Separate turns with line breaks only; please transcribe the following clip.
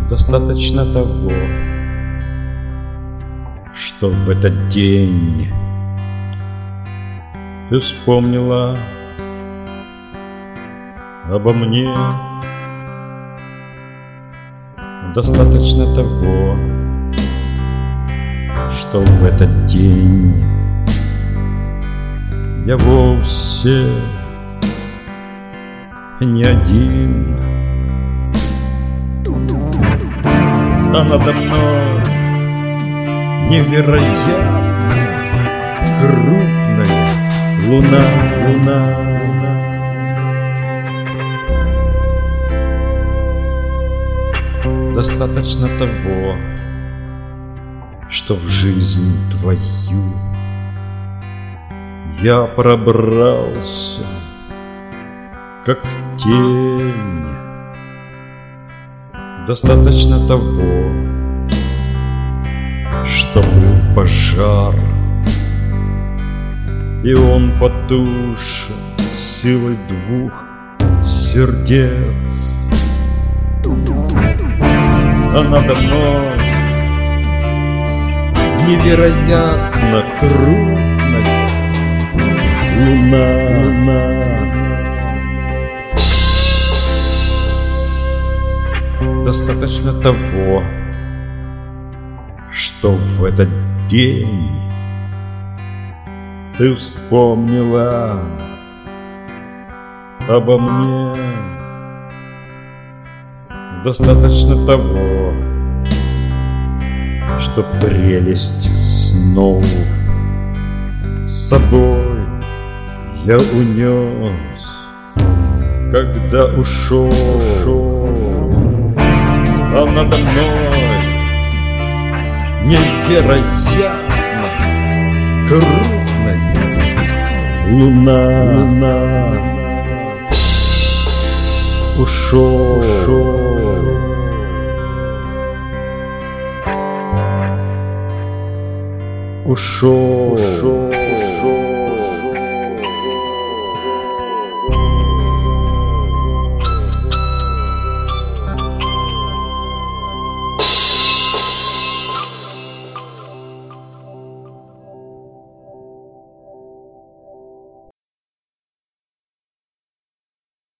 Достаточно того, что в этот день ты вспомнила обо мне. Достаточно того, что в этот день я вовсе не один, а надо мной невероятно крупная луна. Достаточно того, что в жизнь твою я пробрался, как тень. Достаточно того, что был пожар, и он потушен силой двух сердец. А надо мной невероятно крупная луна. Достаточно того, что в этот день ты вспомнила обо мне. Достаточно того, что прелесть снов с собой я унес, когда ушел. А надо мной невероятно крупная луна. Ушел. Ушел.